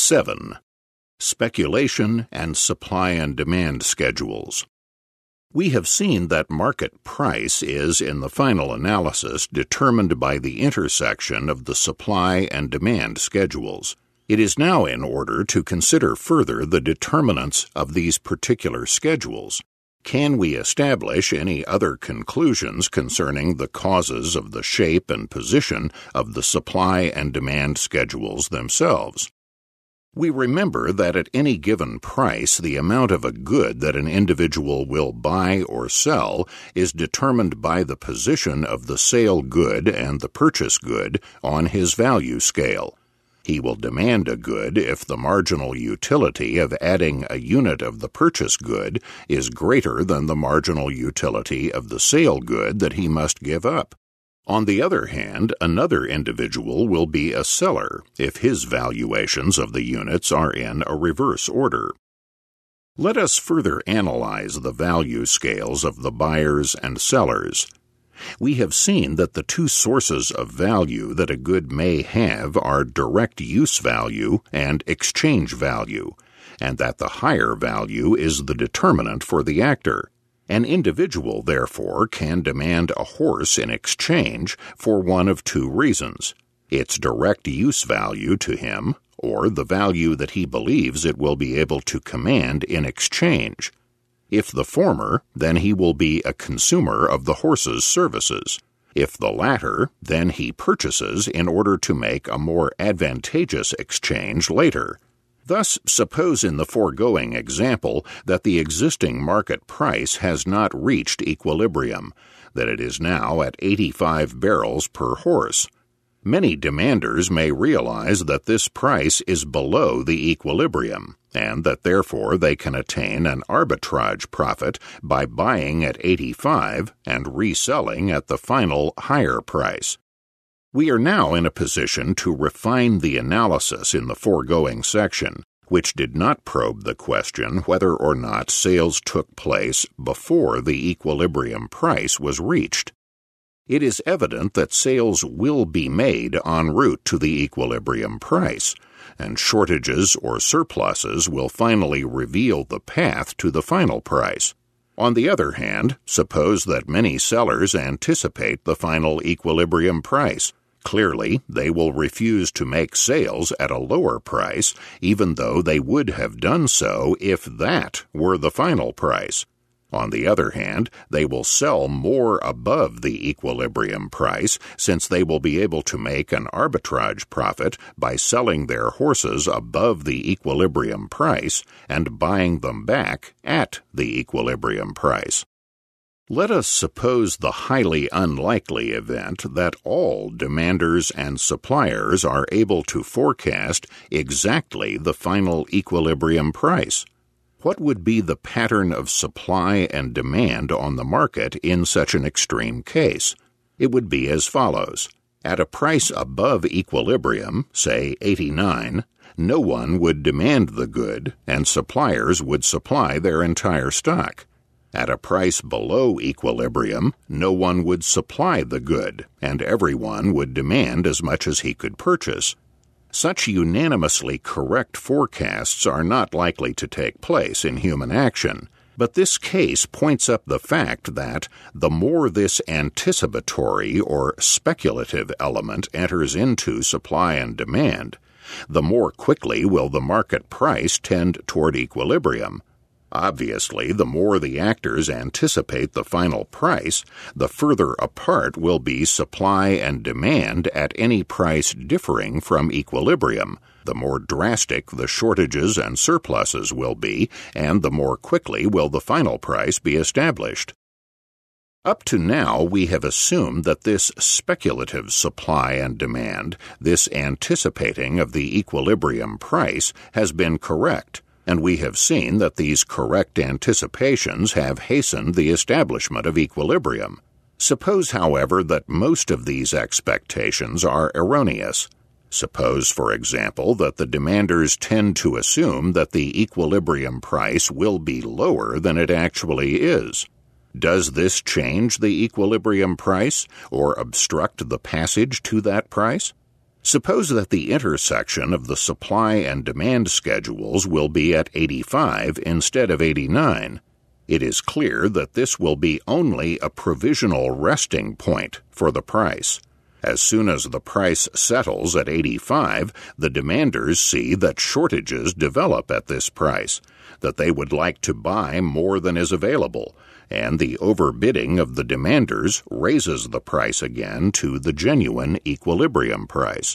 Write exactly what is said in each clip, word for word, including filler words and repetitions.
seven. Speculation and supply and demand schedules. We have seen that market price is, in the final analysis, determined by the intersection of the supply and demand schedules. It is now in order to consider further the determinants of these particular schedules. Can we establish any other conclusions concerning the causes of the shape and position of the supply and demand schedules themselves? We remember that at any given price, the amount of a good that an individual will buy or sell is determined by the position of the sale good and the purchase good on his value scale. He will demand a good if the marginal utility of adding a unit of the purchase good is greater than the marginal utility of the sale good that he must give up. On the other hand, another individual will be a seller if his valuations of the units are in a reverse order. Let us further analyze the value scales of the buyers and sellers. We have seen that the two sources of value that a good may have are direct use value and exchange value, and that the higher value is the determinant for the actor. An individual, therefore, can demand a horse in exchange for one of two reasons: its direct use value to him, or the value that he believes it will be able to command in exchange. If the former, then he will be a consumer of the horse's services. If the latter, then he purchases in order to make a more advantageous exchange later. Thus, suppose in the foregoing example that the existing market price has not reached equilibrium, that it is now at eighty-five barrels per horse. Many demanders may realize that this price is below the equilibrium, and that therefore they can attain an arbitrage profit by buying at eighty-five and reselling at the final higher price. We are now in a position to refine the analysis in the foregoing section, which did not probe the question whether or not sales took place before the equilibrium price was reached. It is evident that sales will be made en route to the equilibrium price, and shortages or surpluses will finally reveal the path to the final price. On the other hand, suppose that many sellers anticipate the final equilibrium price. Clearly, they will refuse to make sales at a lower price, even though they would have done so if that were the final price. On the other hand, they will sell more above the equilibrium price, since they will be able to make an arbitrage profit by selling their horses above the equilibrium price and buying them back at the equilibrium price. Let us suppose the highly unlikely event that all demanders and suppliers are able to forecast exactly the final equilibrium price. What would be the pattern of supply and demand on the market in such an extreme case? It would be as follows. At a price above equilibrium, say eighty-nine, no one would demand the good, and suppliers would supply their entire stock. At a price below equilibrium, no one would supply the good, and everyone would demand as much as he could purchase. Such unanimously correct forecasts are not likely to take place in human action, but this case points up the fact that the more this anticipatory or speculative element enters into supply and demand, the more quickly will the market price tend toward equilibrium. Obviously, the more the actors anticipate the final price, the further apart will be supply and demand at any price differing from equilibrium, the more drastic the shortages and surpluses will be, and the more quickly will the final price be established. Up to now, we have assumed that this speculative supply and demand, this anticipating of the equilibrium price, has been correct, and we have seen that these correct anticipations have hastened the establishment of equilibrium. Suppose, however, that most of these expectations are erroneous. Suppose, for example, that the demanders tend to assume that the equilibrium price will be lower than it actually is. Does this change the equilibrium price or obstruct the passage to that price? Suppose that the intersection of the supply and demand schedules will be at eighty-five instead of eighty-nine. It is clear that this will be only a provisional resting point for the price. As soon as the price settles at eighty-five, the demanders see that shortages develop at this price, that they would like to buy more than is available, and the overbidding of the demanders raises the price again to the genuine equilibrium price.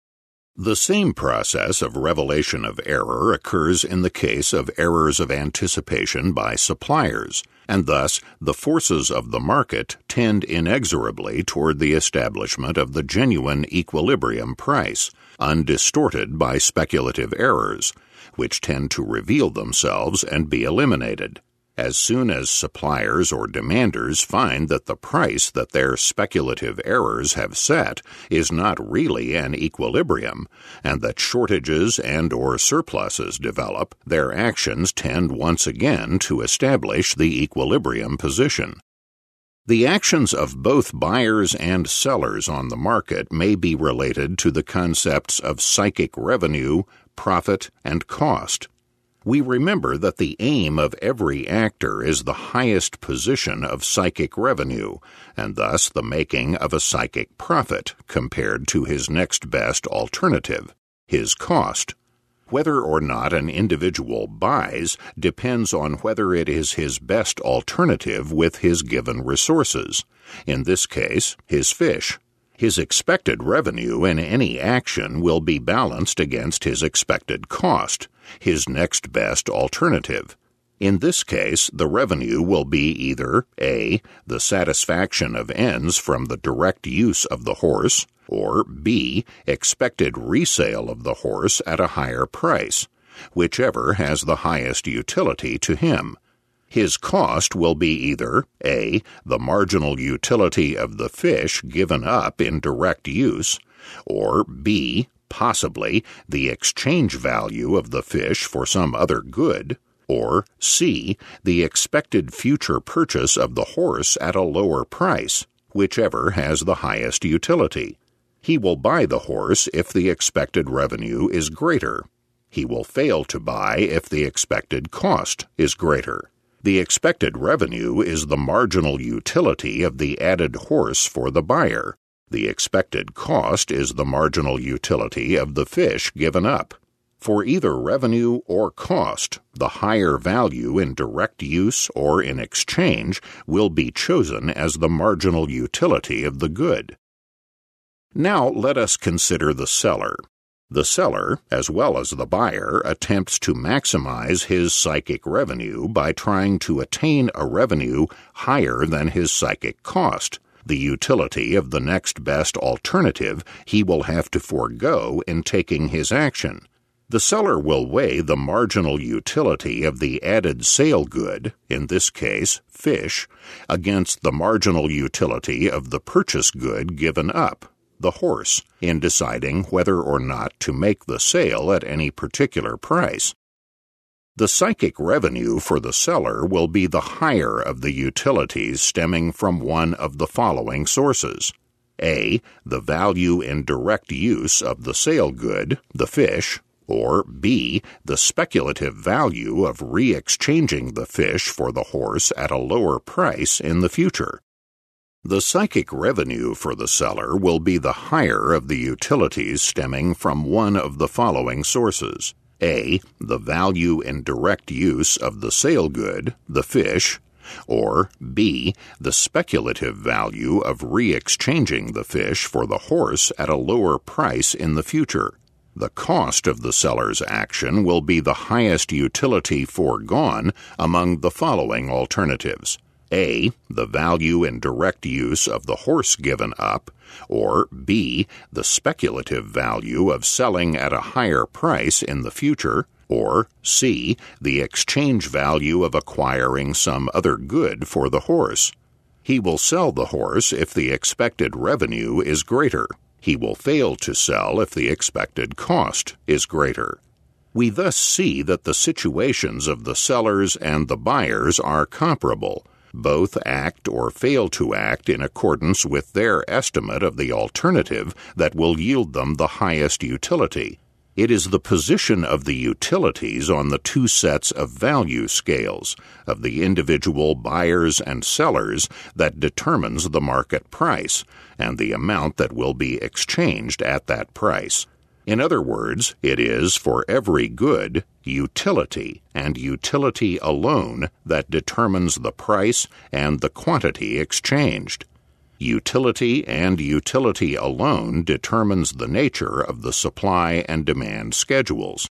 The same process of revelation of error occurs in the case of errors of anticipation by suppliers, and thus the forces of the market tend inexorably toward the establishment of the genuine equilibrium price, undistorted by speculative errors, which tend to reveal themselves and be eliminated. As soon as suppliers or demanders find that the price that their speculative errors have set is not really an equilibrium, and that shortages and or surpluses develop, their actions tend once again to establish the equilibrium position. The actions of both buyers and sellers on the market may be related to the concepts of psychic revenue, profit, and cost. We remember that the aim of every actor is the highest position of psychic revenue, and thus the making of a psychic profit compared to his next best alternative, his cost. Whether or not an individual buys depends on whether it is his best alternative with his given resources, in this case, his fish. His expected revenue in any action will be balanced against his expected cost, his next best alternative. In this case, the revenue will be either A. the satisfaction of ends from the direct use of the horse, or B. expected resale of the horse at a higher price, whichever has the highest utility to him. His cost will be either A. the marginal utility of the fish given up in direct use, or B. possibly the exchange value of the fish for some other good, or C. the expected future purchase of the horse at a lower price, whichever has the highest utility. He will buy the horse if the expected revenue is greater. He will fail to buy if the expected cost is greater. The expected revenue is the marginal utility of the added horse for the buyer. The expected cost is the marginal utility of the fish given up. For either revenue or cost, the higher value in direct use or in exchange will be chosen as the marginal utility of the good. Now let us consider the seller. The seller, as well as the buyer, attempts to maximize his psychic revenue by trying to attain a revenue higher than his psychic cost, the utility of the next best alternative he will have to forego in taking his action. The seller will weigh the marginal utility of the added sale good, in this case, fish, against the marginal utility of the purchase good given up, the horse, in deciding whether or not to make the sale at any particular price. The psychic revenue for the seller will be the higher of the utilities stemming from one of the following sources. A. The value in direct use of the sale good, the fish, or B. The speculative value of re-exchanging the fish for the horse at a lower price in the future. The psychic revenue for the seller will be the higher of the utilities stemming from one of the following sources. A. The value in direct use of the sale good, the fish, or B. The speculative value of re-exchanging the fish for the horse at a lower price in the future. The cost of the seller's action will be the highest utility foregone among the following alternatives. A. The value in direct use of the horse given up, or B. The speculative value of selling at a higher price in the future, or C. The exchange value of acquiring some other good for the horse. He will sell the horse if the expected revenue is greater. He will fail to sell if the expected cost is greater. We thus see that the situations of the sellers and the buyers are comparable, both act or fail to act in accordance with their estimate of the alternative that will yield them the highest utility. It is the position of the utilities on the two sets of value scales of the individual buyers and sellers that determines the market price and the amount that will be exchanged at that price. In other words, it is for every good, utility, and utility alone that determines the price and the quantity exchanged. Utility and utility alone determines the nature of the supply and demand schedules.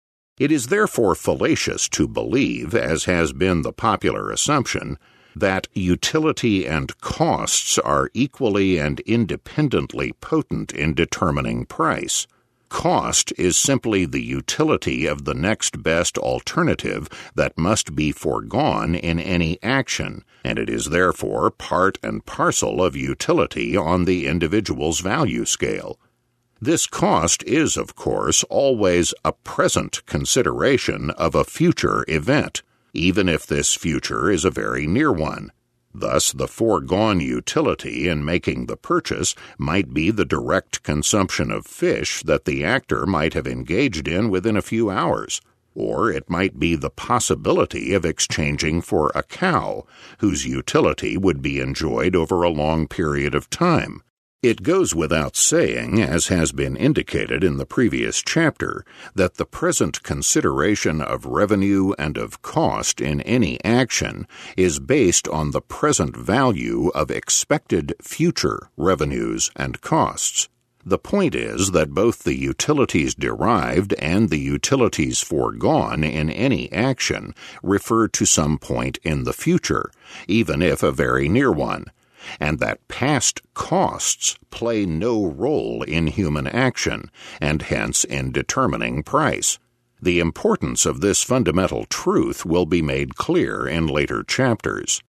It is therefore fallacious to believe, as has been the popular assumption, that utility and costs are equally and independently potent in determining price. Cost is simply the utility of the next best alternative that must be foregone in any action, and it is therefore part and parcel of utility on the individual's value scale. This cost is, of course, always a present consideration of a future event, even if this future is a very near one. Thus, the foregone utility in making the purchase might be the direct consumption of fish that the actor might have engaged in within a few hours, or it might be the possibility of exchanging for a cow, whose utility would be enjoyed over a long period of time. It goes without saying, as has been indicated in the previous chapter, that the present consideration of revenue and of cost in any action is based on the present value of expected future revenues and costs. The point is that both the utilities derived and the utilities foregone in any action refer to some point in the future, even if a very near one, and that past costs play no role in human action, and hence in determining price. The importance of this fundamental truth will be made clear in later chapters.